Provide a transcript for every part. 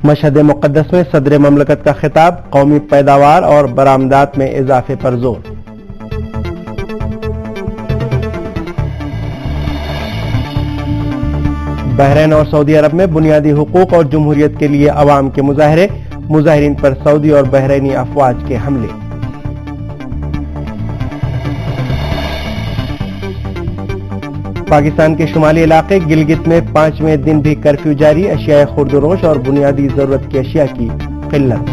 مشہد مقدس میں صدر مملکت کا خطاب، قومی پیداوار اور برآمدات میں اضافے پر زور۔ بحرین اور سعودی عرب میں بنیادی حقوق اور جمہوریت کے لیے عوام کے مظاہرے، مظاہرین پر سعودی اور بحرینی افواج کے حملے۔ پاکستان کے شمالی علاقے گلگت میں 5ویں دن بھی کرفیو جاری، اشیاء خوردوروش اور بنیادی ضرورت کی اشیاء کی قلت۔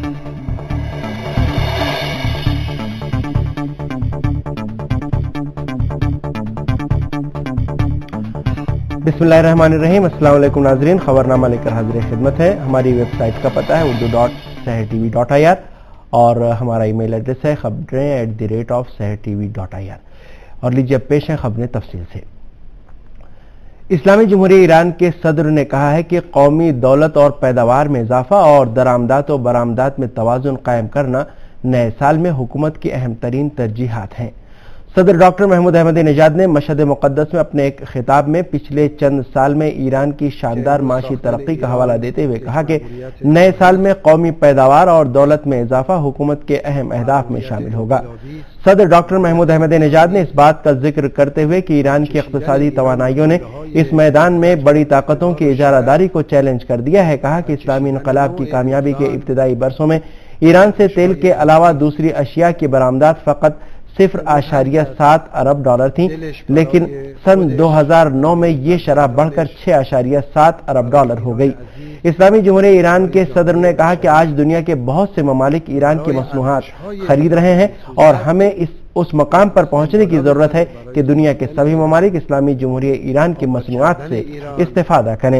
بسم اللہ الرحمن الرحیم، السلام علیکم ناظرین، خبرنامہ لے کر حاضر خدمت ہے۔ ہماری ویب سائٹ کا پتہ ہے urdu.sehertv.ir اور ہمارا ای میل ایڈریس ہے khabrein@sehertv.ir۔ اور لیجیے اب پیش ہیں خبریں تفصیل سے۔ اسلامی جمہوریہ ایران کے صدر نے کہا ہے کہ قومی دولت اور پیداوار میں اضافہ اور درآمدات و برآمدات میں توازن قائم کرنا نئے سال میں حکومت کی اہم ترین ترجیحات ہیں۔ صدر ڈاکٹر محمود احمدی نژاد نے مشہد مقدس میں اپنے ایک خطاب میں پچھلے چند سال میں ایران کی شاندار معاشی ترقی کا حوالہ دیتے ہوئے کہا کہ نئے سال میں قومی پیداوار اور دولت میں اضافہ حکومت کے اہم اہداف میں شامل ہوگا۔ صدر ڈاکٹر محمود احمدی نژاد نے اس بات کا ذکر کرتے ہوئے کہ ایران کی اقتصادی توانائیوں نے اس میدان میں بڑی طاقتوں کی اجارہ داری کو چیلنج کر دیا ہے، کہا کہ اسلامی انقلاب کی کامیابی کے ابتدائی برسوں میں ایران سے تیل کے علاوہ دوسری اشیاء کی برآمدات فقط 0.7 ارب ڈالر تھیں، لیکن سن 2009 میں یہ شرح بڑھ کر 6.7 ارب ڈالر ہو گئی۔ اسلامی جمہوریہ ایران کے صدر نے کہا کہ آج دنیا کے بہت سے ممالک ایران کی مصنوعات خرید رہے ہیں اور ہمیں اس مقام پر پہنچنے کی ضرورت ہے کہ دنیا کے سبھی ممالک اسلامی جمہوریہ ایران کی مصنوعات سے استفادہ کریں۔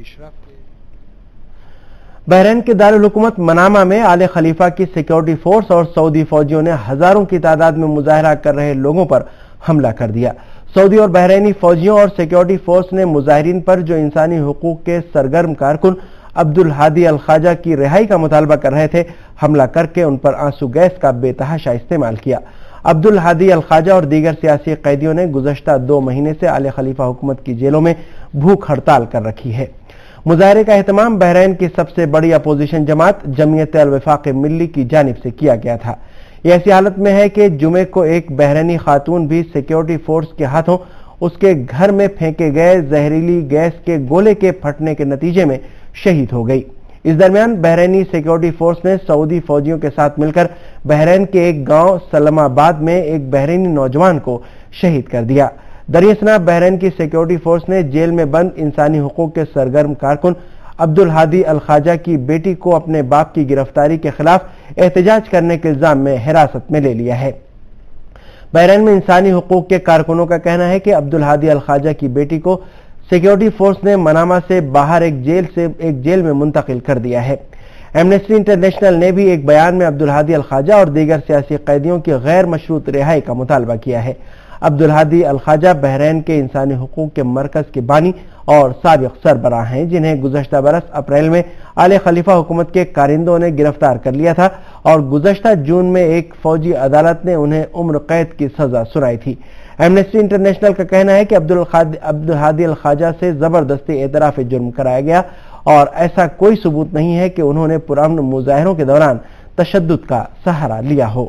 بحرین کے دارالحکومت منامہ میں آل خلیفہ کی سیکیورٹی فورس اور سعودی فوجیوں نے ہزاروں کی تعداد میں مظاہرہ کر رہے لوگوں پر حملہ کر دیا۔ سعودی اور بحرینی فوجیوں اور سیکیورٹی فورس نے مظاہرین پر، جو انسانی حقوق کے سرگرم کارکن عبدالہادی الخواجہ کی رہائی کا مطالبہ کر رہے تھے، حملہ کر کے ان پر آنسو گیس کا بے تحاشا استعمال کیا۔ عبدالہادی الخواجہ اور دیگر سیاسی قیدیوں نے گزشتہ 2 مہینے سے آل خلیفہ حکومت کی جیلوں میں بھوک ہڑتال کر رکھی ہے۔ مظاہرے کا اہتمام بحرین کی سب سے بڑی اپوزیشن جماعت جمعیت الوفاق ملی کی جانب سے کیا گیا تھا۔ یہ ایسی حالت میں ہے کہ جمعے کو ایک بحرینی خاتون بھی سیکیورٹی فورس کے ہاتھوں اس کے گھر میں پھینکے گئے زہریلی گیس کے گولے کے پھٹنے کے نتیجے میں شہید ہو گئی۔ اس درمیان بحرینی سیکیورٹی فورس نے سعودی فوجیوں کے ساتھ مل کر بحرین کے ایک گاؤں سلم آباد میں ایک بحرینی نوجوان کو شہید کر دیا۔ دریاسنا بحرین کی سیکیورٹی فورس نے جیل میں بند انسانی حقوق کے سرگرم کارکن عبدالہادی الخواجہ کی بیٹی کو اپنے باپ کی گرفتاری کے خلاف احتجاج کرنے کے الزام میں حراست میں لے لیا ہے۔ بحرین میں انسانی حقوق کے کارکنوں کا کہنا ہے کہ عبدالہادی الخواجہ کی بیٹی کو سیکیورٹی فورس نے منامہ سے باہر ایک جیل میں منتقل کر دیا ہے۔ ایمنسٹی انٹرنیشنل نے بھی ایک بیان میں عبدالہادی الخواجہ اور دیگر سیاسی قیدیوں کی غیر مشروط رہائی کا مطالبہ کیا ہے۔ عبدالہادی الخواجہ بحرین کے انسانی حقوق کے مرکز کے بانی اور سابق سربراہ ہیں، جنہیں گزشتہ برس اپریل میں آل خلیفہ حکومت کے کارندوں نے گرفتار کر لیا تھا اور گزشتہ جون میں ایک فوجی عدالت نے انہیں عمر قید کی سزا سنائی تھی۔ ایمنسٹی انٹرنیشنل کا کہنا ہے کہ عبدالہادی الخواجہ سے زبردستی اعتراف جرم کرایا گیا اور ایسا کوئی ثبوت نہیں ہے کہ انہوں نے پرامن مظاہروں کے دوران تشدد کا سہارا لیا ہو۔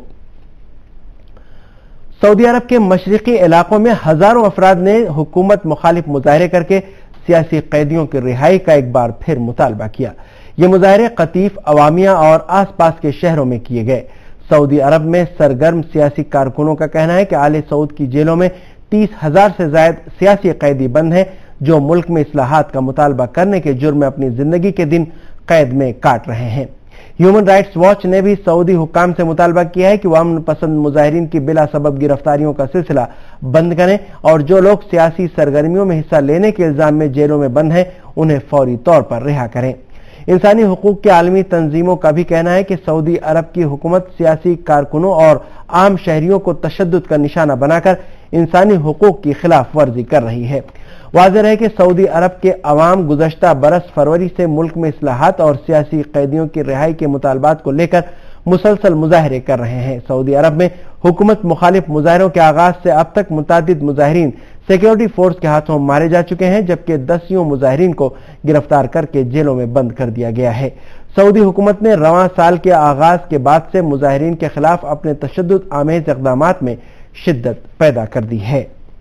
سعودی عرب کے مشرقی علاقوں میں ہزاروں افراد نے حکومت مخالف مظاہرے کر کے سیاسی قیدیوں کی رہائی کا ایک بار پھر مطالبہ کیا۔ یہ مظاہرے قطیف، عوامیہ اور آس پاس کے شہروں میں کیے گئے۔ سعودی عرب میں سرگرم سیاسی کارکنوں کا کہنا ہے کہ آل سعود کی جیلوں میں 30,000 سے زائد سیاسی قیدی بند ہیں، جو ملک میں اصلاحات کا مطالبہ کرنے کے جرم میں اپنی زندگی کے دن قید میں کاٹ رہے ہیں۔ ہیومن رائٹس واچ نے بھی سعودی حکام سے مطالبہ کیا ہے کہ وہ امن پسند مظاہرین کی بلا سبب گرفتاریوں کا سلسلہ بند کریں اور جو لوگ سیاسی سرگرمیوں میں حصہ لینے کے الزام میں جیلوں میں بند ہیں انہیں فوری طور پر رہا کریں۔ انسانی حقوق کے عالمی تنظیموں کا بھی کہنا ہے کہ سعودی عرب کی حکومت سیاسی کارکنوں اور عام شہریوں کو تشدد کا نشانہ بنا کر انسانی حقوق کی خلاف ورزی کر رہی ہے۔ واضح ہے کہ سعودی عرب کے عوام گزشتہ برس فروری سے ملک میں اصلاحات اور سیاسی قیدیوں کی رہائی کے مطالبات کو لے کر مسلسل مظاہرے کر رہے ہیں۔ سعودی عرب میں حکومت مخالف مظاہروں کے آغاز سے اب تک متعدد مظاہرین सिक्योरिटी फोर्स के हाथों मारे जा चुके हैं, जबकि 10 मुजाहिरीन को गिरफ्तार करके जेलों में बंद कर दिया गया है। सऊदी हुकूमत ने रवां साल के आगाज के बाद से मुजाहिरीन के खिलाफ अपने तशद्दुद आमेज इक़दामात में शिद्दत पैदा कर दी है।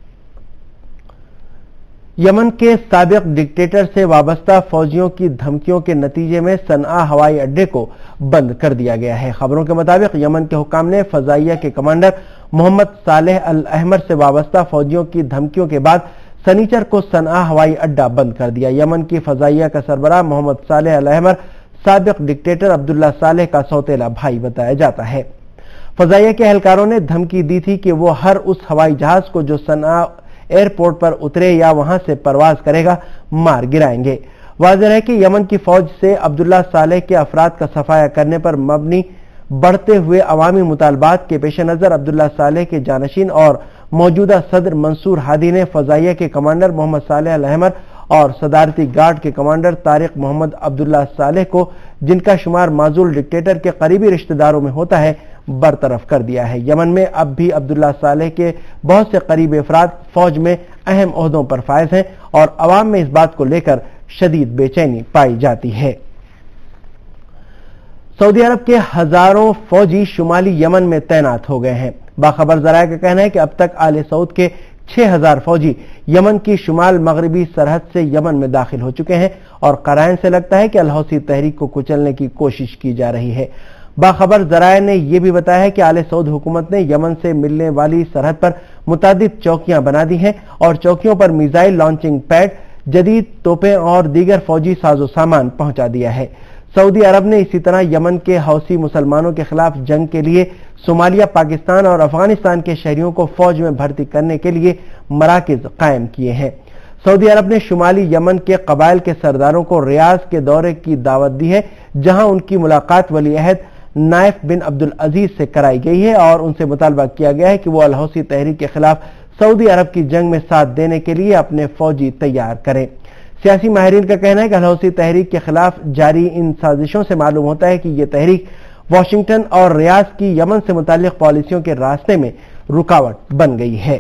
यमन के साबिक डिक्टेटर से वाबस्ता फौजियों की धमकियों के नतीजे में सनआ हवाई अड्डे को बंद कर दिया गया है। खबरों के मुताबिक यमन के हुक्काम ने फजाइया के commander Mohammed Saleh al Ahmar से वाबस्ता फौजियों की धमकियों के बाद शनिचर को सनआ हवाई अड्डा बंद कर दिया। यमन की फजाइया का सरबराह मोहम्मद सालेह अल अहमर साबिक डिक्टेटर अब्दुल्ला सालेह का सौतेला भाई बताया जाता है। फजाइया के एहलकारों ने धमकी दी थी कि वो हर उस हवाई जहाज को जो सनआ एयरपोर्ट पर उतरे या वहां से परवाज करेगा मार गिराएंगे। वाज़ेह है कि यमन की फौज से अब्दुल्ला सालेह के अफराद का सफाया करने पर मबनी बढ़ते हुए अवामी मुतालबात के पेश नजर अब्दुल्ला सालेह के जानशीन और मौजूदा सदर मंसूर हादी ने फजाइया के commander Mohammed Saleh al Ahmar और सदारती गार्ड के commander Tariq Mohammed Abdullah Saleh को, जिनका शुमार माजूल डिक्टेटर के करीबी रिश्तेदारों में होता है, बरतरफ कर दिया है। यमन में अब भी अब्दुल्ला सालेह के बहुत से करीबी अफराद फौज में अहम ओहदों पर फायज हैं और अवाम में इस बात को लेकर शदीद बेचैनी पाई जाती है। सऊदी अरब के हजारों फौजी शुमाली यमन में तैनात हो गए हैं। बाखबर जराये का कहना है कि अब तक आले सऊद के 6000 फौजी यमन की शुमाल मगरबी सरहद से यमन में दाखिल हो चुके हैं और कराइन से लगता है कि अल हौसी तहरीक को कुचलने की कोशिश की जा रही है। बाखबर जराये ने यह भी बताया है कि आले सऊद हुकूमत ने यमन से मिलने वाली सरहद पर मुतादिद चौकियां बना दी हैं और चौकियों पर मिसाइल लॉन्चिंग पैड, जदीद तोपें और दीगर फौजी साजो सामान पहुंचा दिया है। सऊदी अरब ने इसी तरह यमन के हौसी मुसलमानों के खिलाफ जंग के लिए सोमालिया, पाकिस्तान और अफगानिस्तान के शहरियों को फौज में भर्ती करने के लिए मराकिज कायम किए हैं। सऊदी अरब ने शुमाली यमन के कबाइल के सरदारों को रियाज के दौरे की दावत दी है, जहां उनकी मुलाकात वली अहद नाइफ बिन अब्दुल अजीज से कराई गई है और उनसे मुतालबा किया गया है कि वो अल हौसी तहरीक के खिलाफ सऊदी अरब की जंग में साथ देने के लिए अपने फौजी तैयार करें। सियासी माहिरीन का कहना है कि अल हौसी तहरीक के खिलाफ जारी इन साजिशों से मालूम होता है कि यह तहरीक वाशिंगटन और रियाज की यमन से मुताल्लिक पॉलिसियों के रास्ते में रुकावट बन गई है।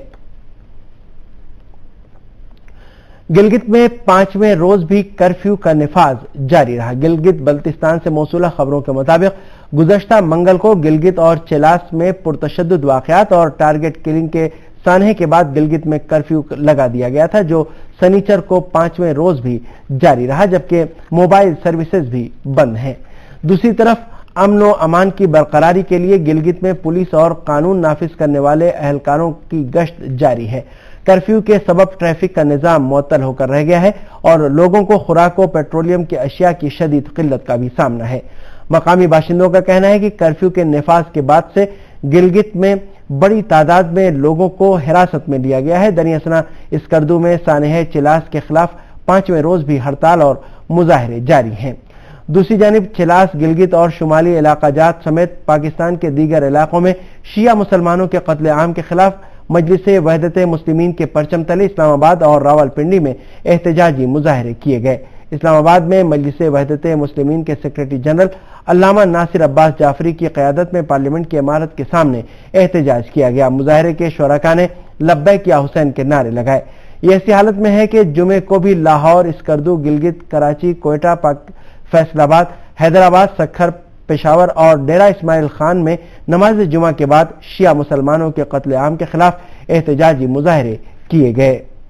गिलगित में 5वें रोज भी कर्फ्यू का निफाज जारी रहा। गिलगित बल्तिस्तान से मौसूला खबरों के मुताबिक गुज़श्ता मंगल को गिलगित और चेलास में पुरतशद्दुद वाक़यात और टारगेट किलिंग के सानहे के बाद गिलगित में कर्फ्यू लगा दिया गया था, जो शनिचर को 5वें रोज भी जारी रहा, जबकि मोबाइल सर्विसेज भी बंद हैं। दूसरी तरफ अमन व अमान की बरकरारी के लिए गिलगित में पुलिस और कानून नाफिज करने वाले एहलकारों की गश्त जारी है। कर्फ्यू के सबब ट्रैफिक का निजाम मुअत्तल होकर रह गया है और लोगों को खुराक व पेट्रोलियम की अशिया की शदीद किल्लत का भी सामना है। मकामी बाशिंदों का कहना है कि कर्फ्यू के निफाज के बाद से गिलगित में बड़ी तादाद में लोगों को हिरासत में लिया गया है। दनियासना स्कर्दू में सानेह चिलास के खिलाफ 5वें रोज भी हड़ताल और मुजाहरे जारी हैं। दूसरी जानिब चिलास, गिलगित और शुमाली इलाका जात समेत पाकिस्तान के दीगर इलाकों में शिया मुसलमानों के कत्ले आम के खिलाफ मजलिस वहदत मुस्लिमीन के परचम तले इस्लामाबाद और रावलपिंडी में एहतजाजी मुजाहरे किए गए। इस्लामाबाद में मजलिस वहदत मुस्लिमीन के सेक्रेटरी जनरल अल्लामा नासिर अब्बास जाफरी की क़यादत में पार्लियामेंट की इमारत के सामने एहतजाज किया गया। मुजाहरे के शुरका ने लब्बैक या हुसैन के नारे लगाए। ये ऐसी हालत में है कि जुमे को भी लाहौर, स्कर्दू, गिलगित, कराची, कोयटा, फैसलाबाद, हैदराबाद, सक्खर, पेशावर और डेरा इस्माइल खान में नमाज जुमा के बाद शिया मुसलमानों के कत्ल आम के खिलाफ एहतजाजी मुजाहरे किए गए।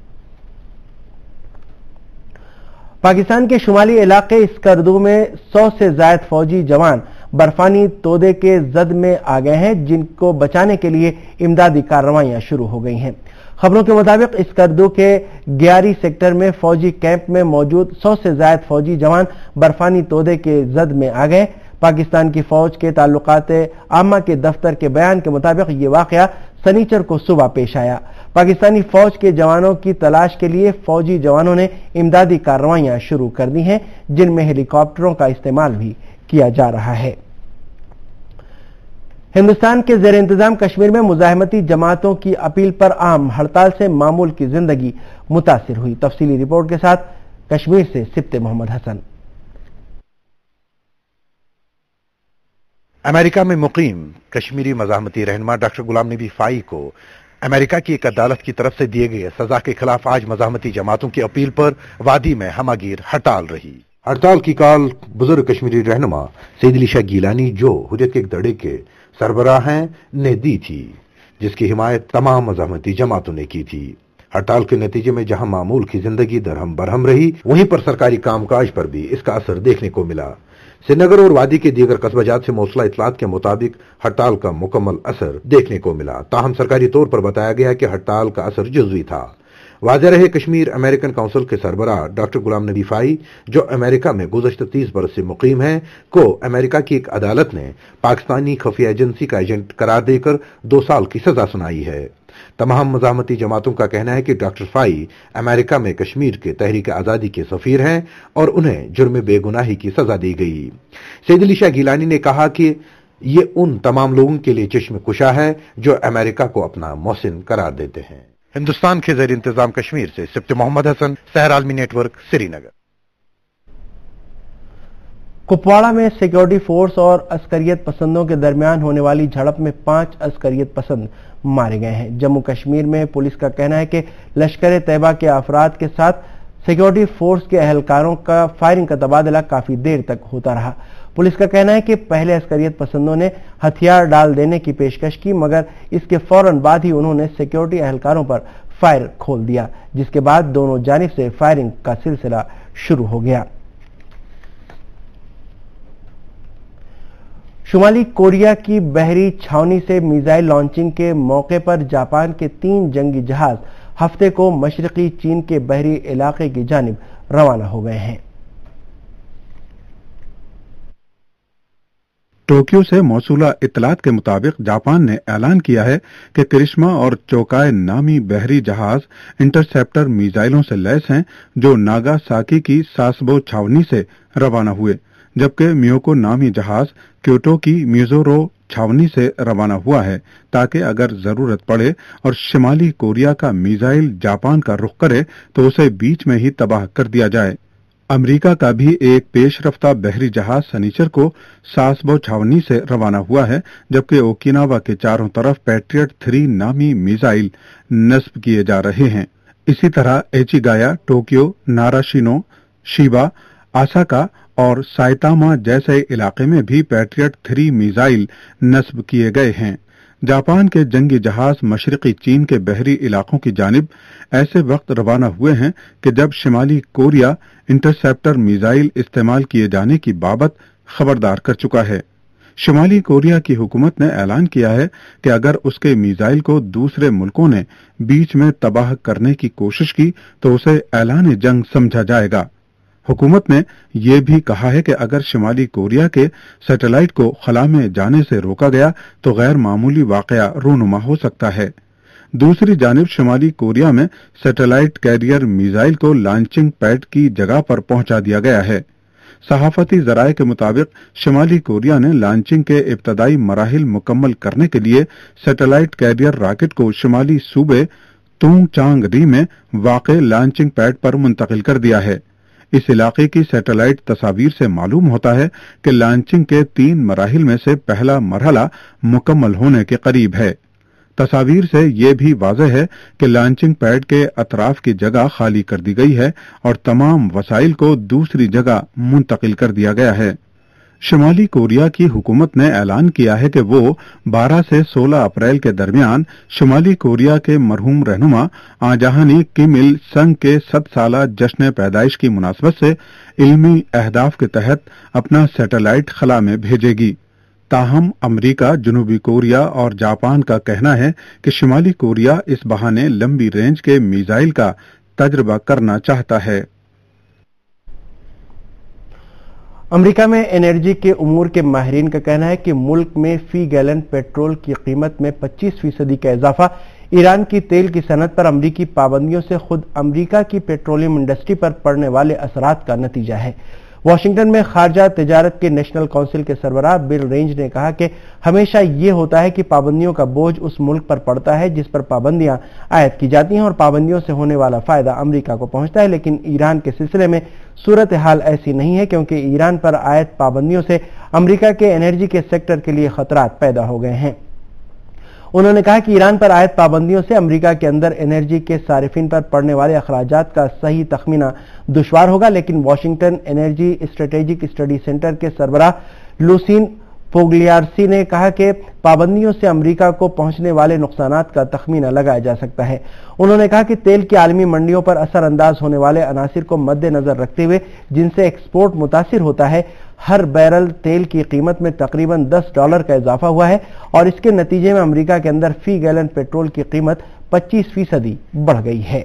पाकिस्तान के शुमाली इलाके स्कर्दू में 100 से ज्यादा फौजी जवान बर्फानी तोदे के जद में आ गए हैं, जिनको बचाने के लिए इमदादी कार्रवाइयां शुरू हो गई हैं। खबरों के मुताबिक स्कर्दू के ग्यारी सेक्टर में फौजी कैंप में मौजूद 100 से ज्यादा फौजी जवान बर्फानी तोदे के जद में आ गए। पाकिस्तान की फौज के ताल्लुकात आमा के दफ्तर के बयान के मुताबिक ये वाकया शनिचर को सुबह पेश आया। पाकिस्तानी फौज के जवानों की तलाश के लिए फौजी जवानों ने इमदादी कार्रवाइयां शुरू कर दी हैं, जिनमें हेलीकॉप्टरों का इस्तेमाल भी किया जा रहा है। हिंदुस्तान के जेर इंतजाम कश्मीर में मुजाहिमती जमातों की अपील पर आम हड़ताल से मामूल की जिंदगी मुतासिर हुई। तफसीली रिपोर्ट के साथ कश्मीर से सिप्ते मोहम्मद हसन। अमेरिका में मुकीम कश्मीरी मज़ाहमती रहनुमा डॉक्टर गुलाम नबी फाई को امریکہ کی ایک عدالت کی طرف سے دیے گئے سزا کے خلاف آج مزاحمتی جماعتوں کی اپیل پر وادی میں ہمہ گیر ہڑتال رہی۔ ہڑتال کی کال بزرگ کشمیری رہنما سید علی شاہ گیلانی جو حریت کے ایک دھڑے کے سربراہ ہیں نے دی تھی، جس کی حمایت تمام مزاحمتی جماعتوں نے کی تھی۔ ہڑتال کے نتیجے میں جہاں معمول کی زندگی درہم برہم رہی، وہیں پر سرکاری کام کاج پر بھی اس کا اثر دیکھنے کو ملا۔ سری نگر اور وادی کے دیگر قصبہ جات سے موصولہ اطلاعات کے مطابق ہڑتال کا مکمل اثر دیکھنے کو ملا، تاہم سرکاری طور پر بتایا گیا کہ ہڑتال کا اثر جزوی تھا۔ واضح رہے کشمیر امریکن کونسل کے سربراہ ڈاکٹر غلام نبی فائی، جو امریکہ میں گزشتہ 30 برس سے مقیم ہیں، کو امریکہ کی ایک عدالت نے پاکستانی خفیہ ایجنسی کا ایجنٹ قرار دے کر 2 سال کی سزا سنائی ہے۔ تمام مزاحمتی جماعتوں کا کہنا ہے کہ ڈاکٹر فائی امریکہ میں کشمیر کے تحریک آزادی کے سفیر ہیں اور انہیں جرم بے گناہی کی سزا دی گئی۔ سید علی شاہ گیلانی نے کہا کہ یہ ان تمام لوگوں کے لیے چشم کشا ہے جو امریکہ کو اپنا محسن قرار دیتے ہیں۔ ہندوستان کے زیر انتظام کشمیر سے سبت محمد حسن، سحر عالمی network, Srinagar. Kupwara میں سیکیورٹی فورس اور عسکریت پسندوں کے درمیان ہونے والی جھڑپ میں 5 عسکریت پسند مارے گئے ہیں۔ جموں کشمیر میں پولیس کا کہنا ہے کہ لشکر طیبہ کے افراد کے ساتھ سیکیورٹی فورس کے اہلکاروں کا فائرنگ کا تبادلہ کافی دیر تک ہوتا رہا۔ پولیس کا کہنا ہے کہ پہلے عسکریت پسندوں نے ہتھیار ڈال دینے کی پیشکش کی، مگر اس کے فوراً بعد ہی انہوں نے سیکیورٹی اہلکاروں پر فائر کھول دیا، جس کے بعد دونوں جانب سے فائرنگ کا سلسلہ شروع ہو گیا۔ شمالی کوریا کی بحری چھاونی سے میزائل لانچنگ کے موقع پر جاپان کے 3 جنگی جہاز ہفتے کو مشرقی چین کے بحری علاقے کی جانب روانہ ہو گئے ہیں۔ ٹوکیو سے موصولہ اطلاعات کے مطابق جاپان نے اعلان کیا ہے کہ کرشما اور چوکائے نامی بحری جہاز انٹرسیپٹر میزائلوں سے لیس ہیں جو ناگا ساکی کی ساسبو چھاونی سے روانہ ہوئے، جبکہ میوکو نامی جہاز کیوٹو کی میزورو چھاونی سے روانہ ہوا ہے تاکہ اگر ضرورت پڑے اور شمالی کوریا کا میزائل جاپان کا رخ کرے تو اسے بیچ میں ہی تباہ کر دیا جائے۔ امریکہ کا بھی ایک پیش رفتہ بحری جہاز سنیچر کو ساسبو چھاونی سے روانہ ہوا ہے، جبکہ اوکیناوا کے چاروں طرف پیٹریٹ 3 نامی میزائل نصب کیے جا رہے ہیں۔ اسی طرح ایچیگایا، ٹوکیو، ناراشینو، شیبا، آساکا اور سائتاما جیسے علاقے میں بھی پیٹریٹ 3 میزائل نصب کیے گئے ہیں۔ جاپان کے جنگی جہاز مشرقی چین کے بحری علاقوں کی جانب ایسے وقت روانہ ہوئے ہیں کہ جب شمالی کوریا انٹرسیپٹر میزائل استعمال کیے جانے کی بابت خبردار کر چکا ہے۔ شمالی کوریا کی حکومت نے اعلان کیا ہے کہ اگر اس کے میزائل کو دوسرے ملکوں نے بیچ میں تباہ کرنے کی کوشش کی تو اسے اعلان جنگ سمجھا جائے گا۔ حکومت نے یہ بھی کہا ہے کہ اگر شمالی کوریا کے سیٹلائٹ کو خلا میں جانے سے روکا گیا تو غیر معمولی واقعہ رونما ہو سکتا ہے۔ دوسری جانب شمالی کوریا میں سیٹلائٹ کیریئر میزائل کو لانچنگ پیڈ کی جگہ پر پہنچا دیا گیا ہے۔ صحافتی ذرائع کے مطابق شمالی کوریا نے لانچنگ کے ابتدائی مراحل مکمل کرنے کے لیے سیٹلائٹ کیریئر راکٹ کو شمالی صوبے تونگ چانگ ری میں واقع لانچنگ پیڈ پر منتقل کر دیا ہے۔ اس علاقے کی سیٹلائٹ تصاویر سے معلوم ہوتا ہے کہ لانچنگ کے 3 مراحل میں سے پہلا مرحلہ مکمل ہونے کے قریب ہے۔ تصاویر سے یہ بھی واضح ہے کہ لانچنگ پیڈ کے اطراف کی جگہ خالی کر دی گئی ہے اور تمام وسائل کو دوسری جگہ منتقل کر دیا گیا ہے۔ شمالی کوریا کی حکومت نے اعلان کیا ہے کہ وہ 12 سے 16 اپریل کے درمیان شمالی کوریا کے مرحوم رہنما آجہانی کم il سنگ کے 100 سالہ جشن پیدائش کی مناسبت سے علمی اہداف کے تحت اپنا سیٹلائٹ خلا میں بھیجے گی۔ تاہم امریکہ، جنوبی کوریا اور جاپان کا کہنا ہے کہ شمالی کوریا اس بہانے لمبی رینج کے میزائل کا تجربہ کرنا چاہتا ہے۔ امریکہ میں انرجی کے امور کے ماہرین کا کہنا ہے کہ ملک میں فی گیلن پیٹرول کی قیمت میں 25% کا اضافہ ایران کی تیل کی صنعت پر امریکی پابندیوں سے خود امریکہ کی پیٹرولیم انڈسٹری پر پڑنے والے اثرات کا نتیجہ ہے۔ واشنگٹن میں خارجہ تجارت کے نیشنل کونسل کے سربراہ بل رینج نے کہا کہ ہمیشہ یہ ہوتا ہے کہ پابندیوں کا بوجھ اس ملک پر پڑتا ہے جس پر پابندیاں عائد کی جاتی ہیں اور پابندیوں سے ہونے والا فائدہ امریکہ کو پہنچتا ہے، لیکن ایران کے سلسلے میں صورتحال ایسی نہیں ہے کیونکہ ایران پر عائد پابندیوں سے امریکہ کے انرجی کے سیکٹر کے لیے خطرات پیدا ہو گئے ہیں۔ انہوں نے کہا کہ ایران پر عائد پابندیوں سے امریکہ کے اندر انرجی کے صارفین پر پڑنے والے اخراجات کا صحیح تخمینہ دشوار ہوگا، لیکن Washington energy strategic study centre کے سربراہ لوسین پوگلیارسی نے کہا کہ پابندیوں سے امریکہ کو پہنچنے والے نقصانات کا تخمینہ لگایا جا سکتا ہے۔ انہوں نے کہا کہ تیل کی عالمی منڈیوں پر اثر انداز ہونے والے عناصر کو مد نظر رکھتے ہوئے جن سے ایکسپورٹ متاثر ہوتا ہے، ہر بیرل تیل کی قیمت میں تقریباً $10 کا اضافہ ہوا ہے اور اس کے نتیجے میں امریکہ کے اندر فی گیلن پیٹرول کی قیمت 25% بڑھ گئی ہے۔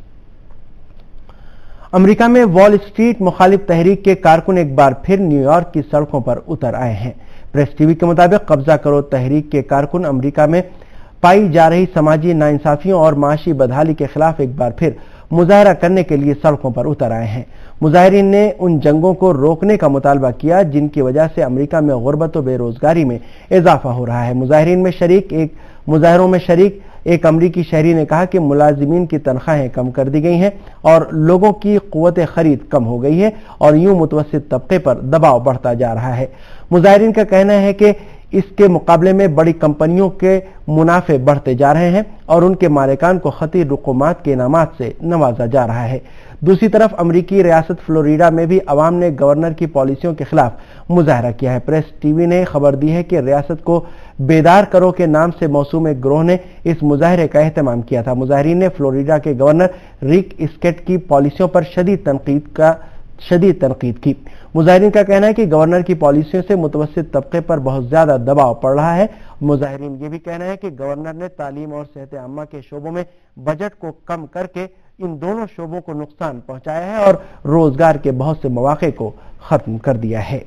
امریکہ میں وال اسٹریٹ مخالف تحریک کے کارکن ایک بار پھر نیو یارک کی سڑکوں پر اتر آئے ہیں۔ پریس ٹی وی کے مطابق قبضہ کرو تحریک کے کارکن امریکہ میں پائی جا رہی سماجی ناانصافیوں اور معاشی بدحالی کے خلاف ایک بار پھر مظاہرہ کرنے کے لیے سڑکوں پر اتر آئے ہیں۔ مظاہرین نے ان جنگوں کو روکنے کا مطالبہ کیا جن کی وجہ سے امریکہ میں غربت و بے روزگاری میں اضافہ ہو رہا ہے۔ مظاہروں میں شریک ایک امریکی شہری نے کہا کہ ملازمین کی تنخواہیں کم کر دی گئی ہیں اور لوگوں کی قوت خرید کم ہو گئی ہے اور یوں متوسط طبقے پر دباؤ بڑھتا جا رہا ہے۔ مظاہرین کا کہنا ہے کہ اس کے مقابلے میں بڑی کمپنیوں کے منافع بڑھتے جا رہے ہیں اور ان کے مالکان کو خطیر رقومات کے انعامات سے نوازا جا رہا ہے۔ دوسری طرف امریکی ریاست فلوریڈا میں بھی عوام نے گورنر کی پالیسیوں کے خلاف مظاہرہ کیا ہے۔ پریس ٹی وی نے خبر دی ہے کہ ریاست کو بیدار کرو کے نام سے موسوم ایک گروہ نے اس مظاہرے کا اہتمام کیا تھا۔ مظاہرین نے فلوریڈا کے گورنر ریک اسکیٹ کی پالیسیوں پر شدید تنقید کی۔ مظاہرین کا کہنا ہے کہ گورنر کی پالیسیوں سے متوسط طبقے پر بہت زیادہ دباؤ پڑ رہا ہے۔ مظاہرین یہ بھی کہنا ہے کہ گورنر نے تعلیم اور صحت عامہ کے شعبوں میں بجٹ کو کم کر کے ان دونوں شعبوں کو نقصان پہنچایا ہے اور روزگار کے بہت سے مواقع کو ختم کر دیا ہے۔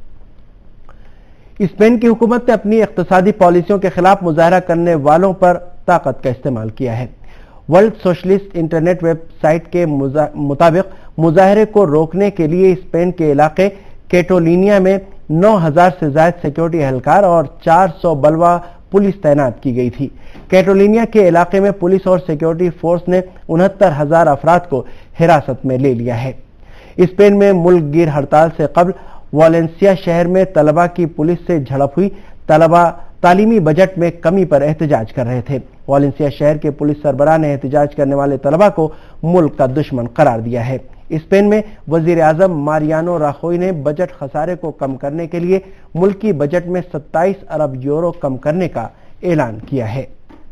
اسپین کی حکومت نے اپنی اقتصادی پالیسیوں کے خلاف مظاہرہ کرنے والوں پر طاقت کا استعمال کیا ہے۔ World socialist internet website کے مطابق مظاہرے کو روکنے کے لیے اسپین کے علاقے کیٹالونیا میں 9000 سے زائد سیکیورٹی اہلکار اور 400 بلوا پولیس تعینات کی گئی تھی۔ کیٹالونیا کے علاقے میں پولیس اور سیکیورٹی فورس نے 69,000 افراد کو حراست میں لے لیا ہے۔ اسپین میں ملک گیر ہڑتال سے قبل والنسیا شہر میں طلبہ کی پولیس سے جھڑپ ہوئی۔ طلبہ تعلیمی بجٹ میں کمی پر احتجاج کر رہے تھے۔ والنسیا شہر کے پولیس سربراہ نے احتجاج کرنے والے طلبہ کو ملک کا دشمن قرار دیا ہے۔ اسپین میں وزیر اعظم ماریانو راخوئی نے بجٹ خسارے کو کم کرنے کے لیے ملکی بجٹ میں 27 ارب یورو کم کرنے کا اعلان کیا ہے۔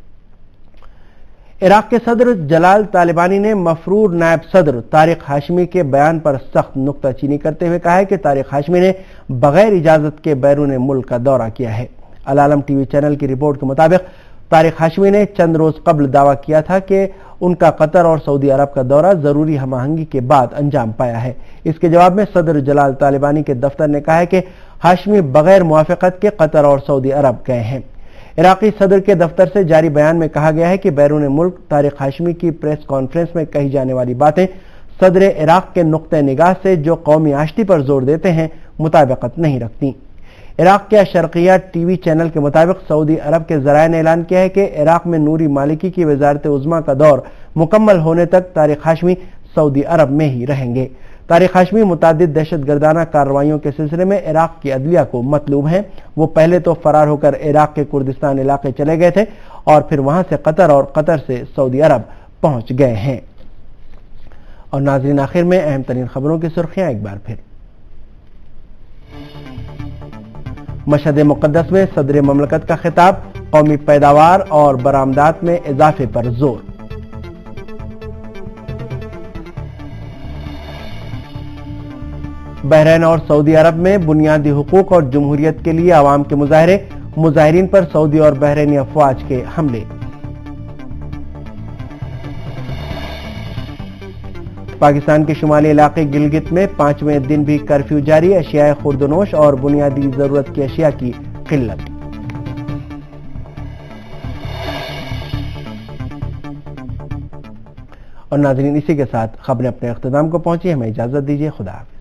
عراق کے صدر جلال طالبانی نے مفرور نائب صدر طارق ہاشمی کے بیان پر سخت نکتہ چینی کرتے ہوئے کہا ہے کہ طارق ہاشمی نے بغیر اجازت کے بیرون ملک کا دورہ کیا ہے۔ العالم ٹی وی چینل کی رپورٹ کے مطابق طارق ہاشمی نے چند روز قبل دعویٰ کیا تھا کہ ان کا قطر اور سعودی عرب کا دورہ ضروری ہم آہنگی کے بعد انجام پایا ہے۔ اس کے جواب میں صدر جلال طالبانی کے دفتر نے کہا ہے کہ ہاشمی بغیر موافقت کے قطر اور سعودی عرب گئے ہیں۔ عراقی صدر کے دفتر سے جاری بیان میں کہا گیا ہے کہ بیرون ملک طارق ہاشمی کی پریس کانفرنس میں کہی جانے والی باتیں صدر عراق کے نقطہ نگاہ سے جو قومی آشتی پر زور دیتے ہیں مطابقت نہیں رکھتی۔ عراق کے شرقیہ ٹی وی چینل کے مطابق سعودی عرب کے ذرائع نے اعلان کیا ہے کہ عراق میں نوری مالکی کی وزارت عظمیٰ کا دور مکمل ہونے تک طارق ہاشمی سعودی عرب میں ہی رہیں گے۔ طارق ہاشمی متعدد دہشت گردانہ کارروائیوں کے سلسلے میں عراق کی عدلیہ کو مطلوب ہیں۔ وہ پہلے تو فرار ہو کر عراق کے کردستان علاقے چلے گئے تھے اور پھر وہاں سے قطر اور قطر سے سعودی عرب پہنچ گئے ہیں۔ اور ناظرین، آخر میں اہم ترین خبروں کی سرخیاں ایک بار پھر۔ مشہد مقدس میں صدر مملکت کا خطاب، قومی پیداوار اور برآمدات میں اضافے پر زور۔ بحرین اور سعودی عرب میں بنیادی حقوق اور جمہوریت کے لیے عوام کے مظاہرے، مظاہرین پر سعودی اور بحرینی افواج کے حملے۔ پاکستان کے شمالی علاقے گلگت میں 5ویں دن بھی کرفیو جاری، اشیاء خوردونوش اور بنیادی ضرورت کی اشیاء کی قلت۔ اور ناظرین، اسی کے ساتھ خبریں اپنے اختتام کو پہنچی، ہمیں اجازت دیجیے، خدا حافظ۔